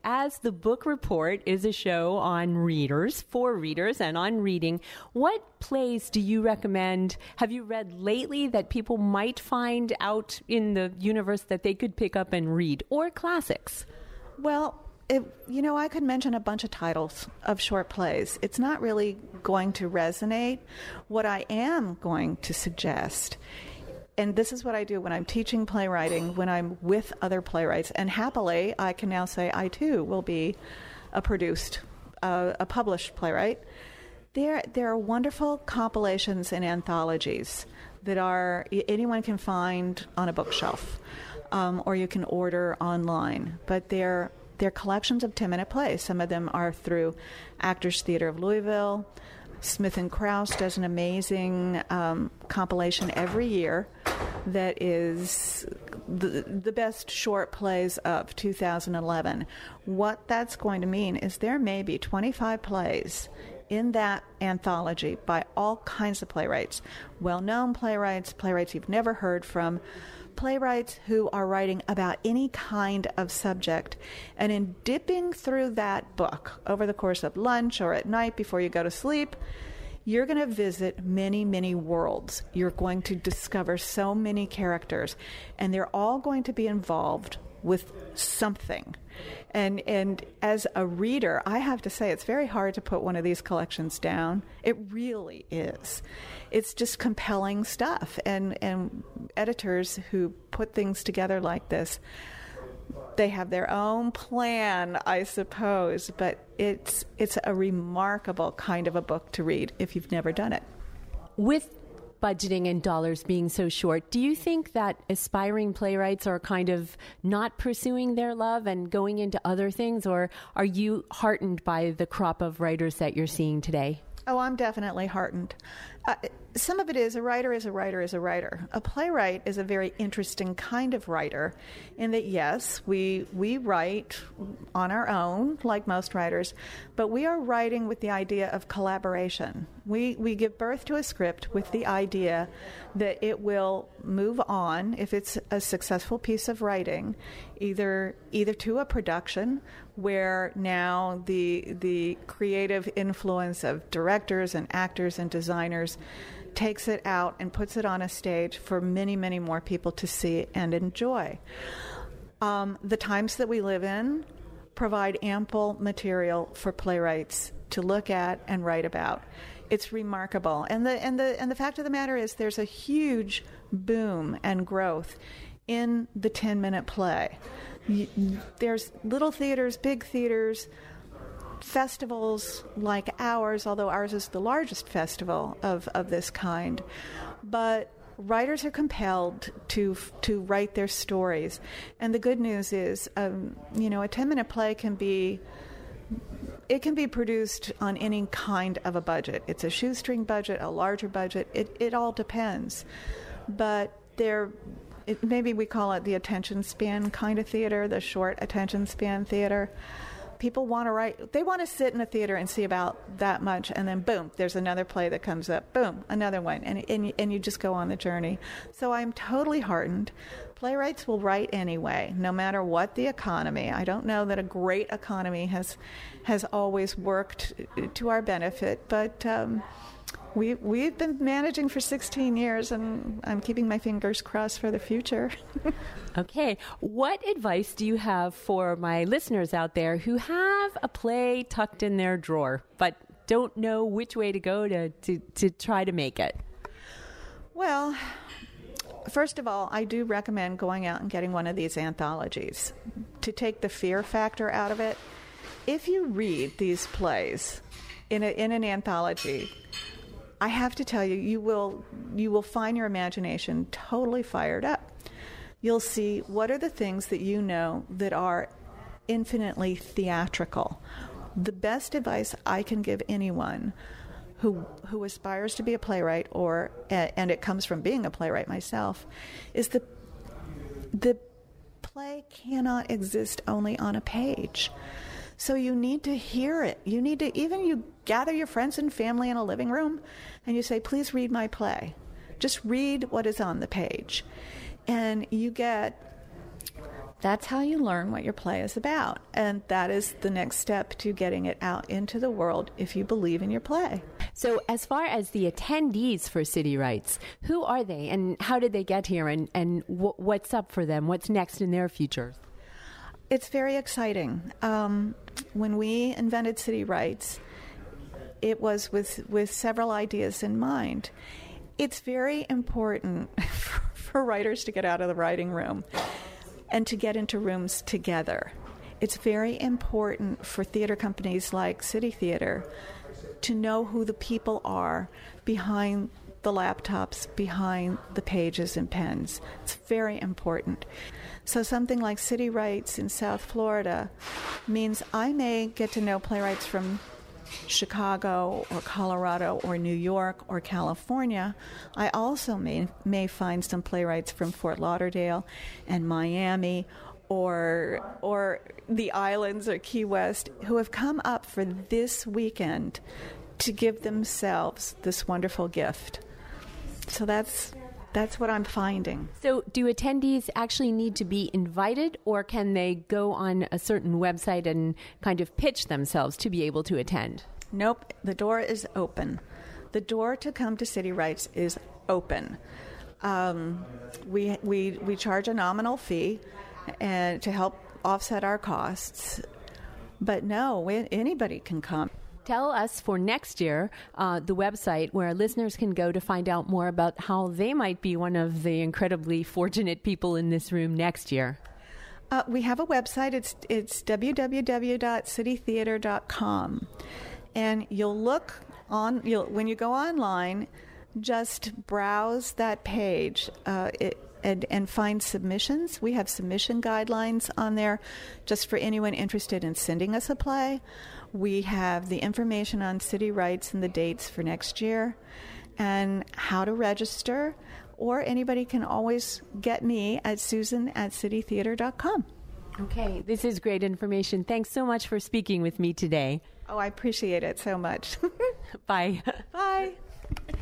as the Book Report is a show on readers, for readers, and on reading, what plays do you recommend, have you read lately that people might find out in the universe that they could pick up and read, or classics? Well, I could mention a bunch of titles of short plays. It's not really going to resonate. What I am going to suggest, and this is what I do when I'm teaching playwriting, when I'm with other playwrights, and happily I can now say I too will be a published playwright. There are wonderful compilations and anthologies that anyone can find on a bookshelf, or you can order online. But they're collections of 10-minute plays. Some of them are through Actors Theatre of Louisville. Smith and Krause does an amazing compilation every year that is the best short plays of 2011. What that's going to mean is there may be 25 plays in that anthology by all kinds of playwrights, well-known playwrights you've never heard from, playwrights who are writing about any kind of subject. And in dipping through that book over the course of lunch or at night before you go to sleep, you're going to visit many, many worlds. You're going to discover so many characters, and they're all going to be involved with something. And as a reader, I have to say it's very hard to put one of these collections down. It really is. It's just compelling stuff. And editors who put things together like this, they have their own plan, I suppose, but it's a remarkable kind of a book to read if you've never done it. With budgeting and dollars being so short, do you think that aspiring playwrights are kind of not pursuing their love and going into other things, or are you heartened by the crop of writers that you're seeing today? Oh, I'm definitely heartened. Some of it is a writer is a writer is a writer. A playwright is a very interesting kind of writer in that, yes, we write on our own, like most writers, but we are writing with the idea of collaboration. We give birth to a script with the idea that it will move on, if it's a successful piece of writing, either to a production where now the creative influence of directors and actors and designers takes it out and puts it on a stage for many, many more people to see and enjoy. The times that we live in provide ample material for playwrights to look at and write about. It's remarkable. And the fact of the matter is there's a huge boom and growth in the 10-minute play. There's little theaters, big theaters, festivals like ours, although ours is the largest festival of this kind. But writers are compelled to write their stories. And the good news is, a 10-minute play can be produced on any kind of a budget. It's a shoestring budget, a larger budget. It all depends. But maybe we call it the attention span kind of theater, the short attention span theater. People want to write. They want to sit in a theater and see about that much, and then boom, there's another play that comes up. Boom, another one, and you just go on the journey. So I'm totally heartened. Playwrights will write anyway, no matter what the economy. I don't know that a great economy has always worked to our benefit, but we've been managing for 16 years, and I'm keeping my fingers crossed for the future. Okay. What advice do you have for my listeners out there who have a play tucked in their drawer, but don't know which way to go to try to make it? Well, first of all, I do recommend going out and getting one of these anthologies to take the fear factor out of it. If you read these plays in an anthology, I have to tell you, you will find your imagination totally fired up. You'll see what are the things that you know that are infinitely theatrical. The best advice I can give anyone who aspires to be a playwright, and it comes from being a playwright myself, is the play cannot exist only on a page. So you need to hear it. You gather your friends and family in a living room and you say, please read my play. Just read what is on the page. And you get That's how you learn what your play is about. And that is the next step to getting it out into the world if you believe in your play. So as far as the attendees for City Writes, who are they and how did they get here and what's up for them? What's next in their future? It's very exciting. When we invented City Writes, it was with several ideas in mind. It's very important for writers to get out of the writing room and to get into rooms together. It's very important for theater companies like City Theater to know who the people are behind the laptops, behind the pages and pens. It's very important. So something like City Writes in South Florida means I may get to know playwrights from Chicago or Colorado or New York or California. I also may find some playwrights from Fort Lauderdale and Miami or the islands or Key West who have come up for this weekend to give themselves this wonderful gift. So that's what I'm finding. So do attendees actually need to be invited, or can they go on a certain website and kind of pitch themselves to be able to attend? Nope, the door is open. The door to come to City Writes is open. We charge a nominal fee and to help offset our costs, but no, anybody can come. Tell us for next year the website where listeners can go to find out more about how they might be one of the incredibly fortunate people in this room next year. We have a website. It's www.citytheater.com. And you'll look on, when you go online, just browse that page and find submissions. We have submission guidelines on there just for anyone interested in sending us a play. We have the information on City Writes and the dates for next year and how to register, or anybody can always get me at susan@citytheater.com. Okay, this is great information. Thanks so much for speaking with me today. Oh, I appreciate it so much. Bye. Bye.